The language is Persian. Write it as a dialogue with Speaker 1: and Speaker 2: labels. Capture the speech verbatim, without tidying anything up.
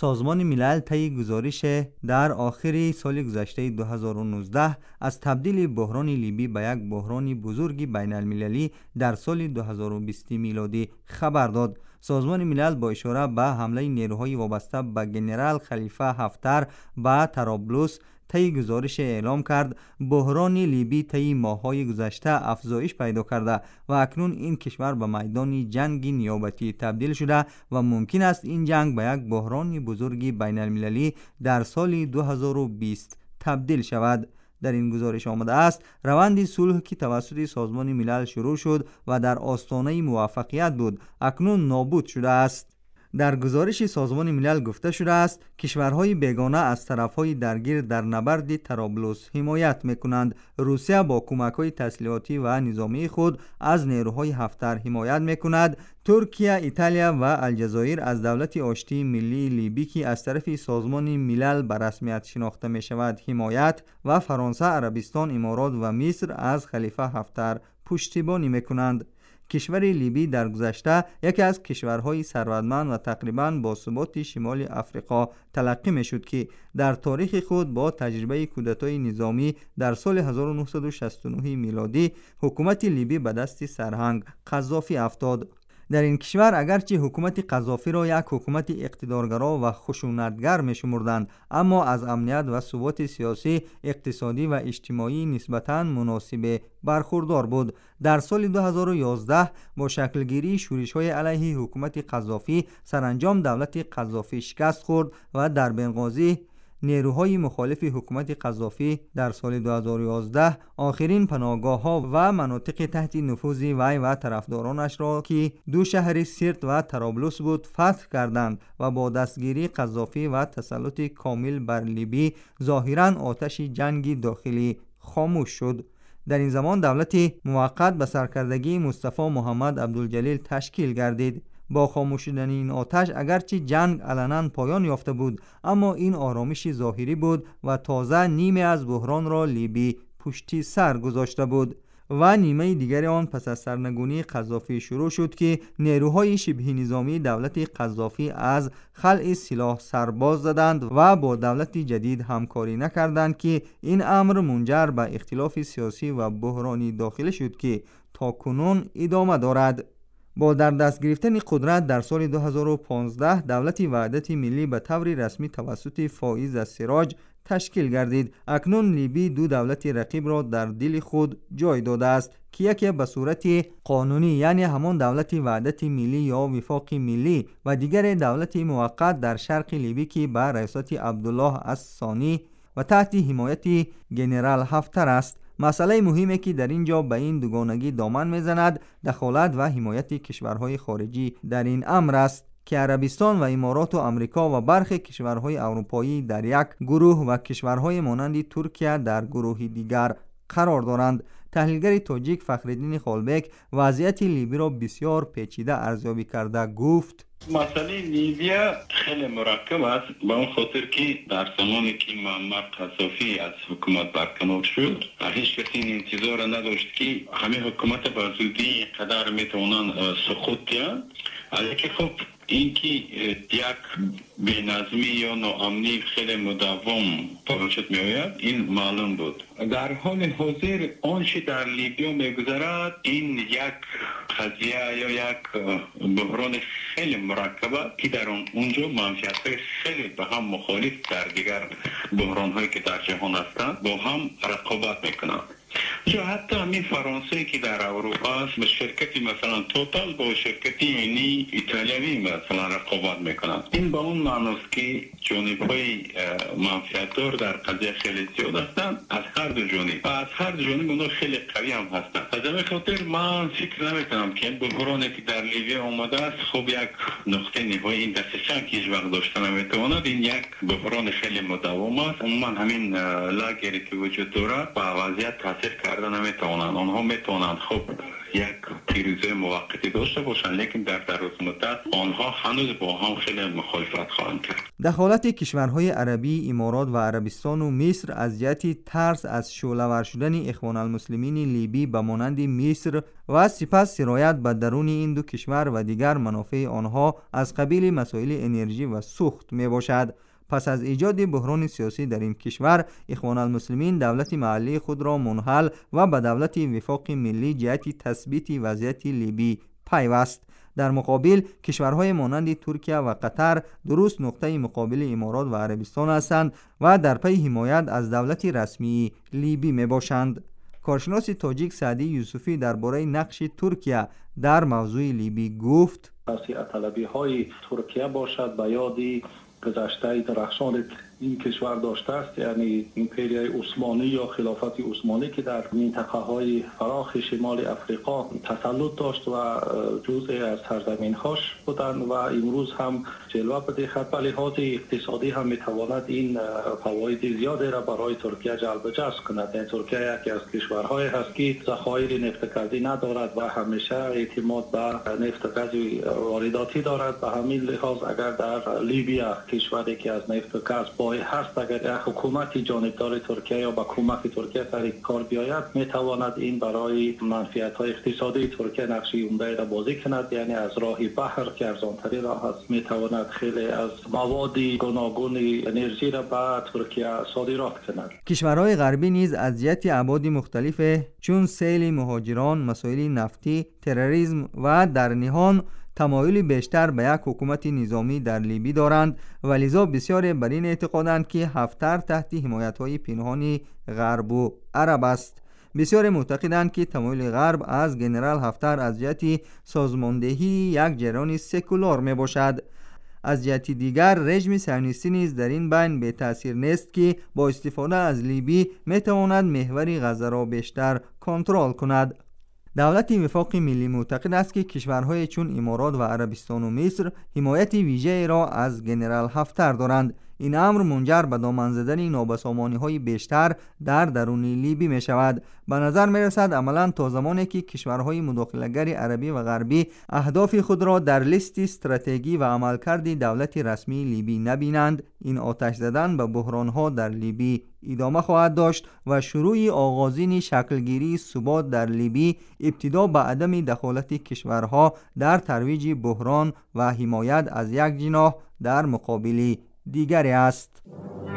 Speaker 1: سازمان ملل طی گزارش در آخر سال گذشته دو هزار و نوزده از تبدیل بحران لیبی به یک بحران بزرگ بین المللی در سال دو هزار و بیست میلادی خبر داد. سازمان ملل با اشاره به حمله نیروهای وابسته به ژنرال خلیفه حفتر به طرابلس طی گزارش اعلام کرد بحران لیبی طی ماه‌های گذشته افزایش پیدا کرده و اکنون این کشور به میدان جنگ نیابتی تبدیل شده و ممکن است این جنگ به یک بحران بزرگ بین المللی در سال دو هزار و بیست تبدیل شود. در این گزارش آمده است روند صلح که توسط سازمان ملل شروع شد و در آستانه موفقیت بود اکنون نابود شده است. در گزارش سازمان ملل گفته شده است کشورهای بیگانه از طرفهای درگیر در نبرد طرابلس حمایت میکنند. روسیه با کمک‌های تسلیحاتی و نظامی خود از نیروهای حفتر حمایت میکند. ترکیه، ایتالیا و الجزایر از دولت آشتی ملی لیبی که از طرف سازمان ملل به رسمیت شناخته می شود حمایت و فرانسه، عربستان، امارات و مصر از خلیفه حفتر پشتیبانی میکنند. کشور لیبی در گذشته یکی از کشورهای ثروتمند و تقریباً با ثبات شمال افریقا تلقی می شد که در تاریخ خود با تجربه کودتای نظامی در سال هزار و نهصد و شصت و نه میلادی حکومت لیبی به دست سرهنگ قذافی افتاد. در این کشور اگرچه حکومت قذافی را یک حکومت اقتدارگرا و خشونتگر می شمردند اما از امنیت و ثبات سیاسی، اقتصادی و اجتماعی نسبتاً مناسب برخوردار بود. در سال دو هزار و یازده با شکلگیری شورش‌های علیه حکومت قذافی سرانجام دولت قذافی شکست خورد و در بنغازی نیروهای مخالف حکومت قذافی در سال دو هزار و یازده آخرین پناهگاه‌ها و مناطق تحت نفوذ وی و طرفدارانش را که دو شهر سیرت و طرابلس بود فتح کردند و با دستگیری قذافی و تسلط کامل بر لیبی ظاهراً آتش جنگ داخلی خاموش شد. در این زمان دولت موقت به سرکردگی مصطفی محمد عبدالجلیل تشکیل گردید. با خاموش شدن این آتش اگرچه جنگ علنا پایان یافته بود اما این آرامش ظاهری بود و تازه نیمه از بحران را لیبی پشت سر گذاشته بود و نیمه دیگر آن پس از سرنگونی قذافی شروع شد که نیروهای شبه نظامی دولت قذافی از خلع سلاح سرباز زدند و با دولت جدید همکاری نکردند که این امر منجر به اختلاف سیاسی و بحرانی داخلی شد که تاکنون ادامه دارد. با در دست گرفتن قدرت در سال دو هزار و پانزده دولت وحدت ملی به طور رسمی توسط فائز السراج تشکیل گردید. اکنون لیبی دو دولت رقیب را در دل خود جای داده است که یکی به صورت قانونی یعنی همان دولت وحدت ملی یا وفاق ملی و دیگر دولت موقت در شرق لیبی که به رئاست عبدالله الثانی و تحت حمایت ژنرال حفتر است. مسئله مهمی که در اینجا به این دوگانگی دامن میزند دخالت و حمایت کشورهای خارجی در این امر است که عربستان و امارات و امریکا و برخی کشورهای اروپایی در یک گروه و کشورهای مانند ترکیه در گروه دیگر قرار دارند. تحلیلگر تاجیک فخرالدین خالبک وضعیت لیبی را بسیار پیچیده ارزیابی کرده گفت
Speaker 2: مسئله لیبیا خیلی مرکب است به اون خاطر که در زمانی که معمر قذافی از حکومت برکنار شد هیچ کسی این انتظار نداشت که همه حکومت به زودی قدر میتونن سقوط بیان. علیه خب اینکه یک بی‌نظمی یا ناامنی خیلی مداوم به وجود می آید این معلوم بود. در حال حاضر آنچه در لیبیا میگذرد این یک قضیه یا یک بحران خیلی مرکبه که در اونجا منفعت‌های خیلی به هم مخالف در دیگر بحران‌هایی که در جهان هستند با هم رقابت میکنند. یا حتی همین فرانسه که در اروپا است به شرکتی مثلا توتال با شرکتی ملی ایتالیایی مثلا رقابت میکنند. این با اون معناست که جانب‌های منفعت‌دار در قضیه خیلی زیاد هستند از هر دو جانب و از هر دو جانب اونها خیلی قوی هم هستند. از همین خاطر من فکر نمیکنم که این بحرانی که در لیبیا آمده است خب یک نقطه نهایی این دستشان که هیچ وقت داشته نمیتواند. این یک بحران خیلی مداوم است. عموما همین لاگری که وجود دارد با وضعیت تاثیر کرده نمیتوانند. آنها میتوانند خب یک پیروزی موقتی داشته باشند، لیکن در دراز مدت آنها هنوز با هم خیلی مخالفت خواهند کرد.
Speaker 1: دخالت کشورهای عربی، امارات و عربستان و مصر از جهت ترس از شعله‌ور شدن اخوان المسلمین لیبی به مانند مصر و سپس سرایت به درون این دو کشور و دیگر منافع آنها از قبیل مسائل انرژی و سوخت می باشد. پس از ایجاد بحران سیاسی در این کشور، اخوان المسلمین دولت محلی خود را منحل و به دولت وفاق ملی جهت تثبیت وضعیت لیبی پیوست. در مقابل کشورهای مانند ترکیه و قطر درست نقطه مقابل امارات و عربستان هستند و در پی حمایت از دولت رسمی لیبی می باشند. کارشناس تاجیک سعدی یوسفی درباره نقش ترکیه در موضوع لیبی گفت:
Speaker 3: وسیع طلبی های ترکیه باشد به یادی گذشته درخشان این کشور داشته است، یعنی امپریای عثمانی یا خلافت عثمانی که در منطقه های فراخ شمال افریقا تسلط داشت و جزء از سرزمین هاش بودند و امروز هم جلوه بدهد. به لحاظ اقتصادی هم میتواند این فواید زیادی را برای ترکیه جلب جذب کند. یعنی ترکیه یکی از کشورهایی هست که ذخایر نفت گازی ندارد و همیشه اعتماد به نفت گاز وارداتی دارد. به همین لحاظ اگر در لیبیا کشوری که از نفت گاز با هست، اگر حکومت جانبدار ترکیه یا با کمک ترکیه سر کار بیاید، میتواند این برای منفعت های اقتصادی ترکیه نقشی عمده را بازی کند. یعنی از راه بحر که ارزانتری راه است میتواند خیلی از مواد گوناگون انرژی را به ترکیه صادرات کند.
Speaker 1: کشورهای غربی نیز از جهت ابعاد مختلف چون سیل مهاجران، مسائل نفتی، تروریسم و در نهان تمایل بیشتر به یک حکومت نظامی در لیبی دارند و لذا بسیار بر این اعتقادند که حفتر تحت حمایت‌های پنهانی غرب و عرب است. بسیار معتقدند که تمایل غرب از جنرال حفتر از جهت سازماندهی یک جریان سکولار می باشد. از جهت دیگر رژیم صهیونیستی نیز در این بین به تأثیر نیست که با استفاده از لیبی می تواند محور غزه را بیشتر کنترل کند. دولت وفاق ملی معتقد است که کشورهای چون امارات و عربستان و مصر حمایت ویژه را از جنرال حفتر دارند. این امر منجر به دامن زدن نابسامانی‌های بیشتر در درون لیبی می شود. به نظر می رسد عملاً تا زمانی که کشورهای مداخله‌گر عربی و غربی اهداف خود را در لیست استراتژی و عملکرد دولت رسمی لیبی نبینند، این آتش زدن به بحران‌ها در لیبی ادامه خواهد داشت و شروع آغازین شکلگیری ثبات در لیبی ابتدا به عدم دخالت کشورها در ترویج بحران و حمایت از یک جناح در مقابل دیگری است.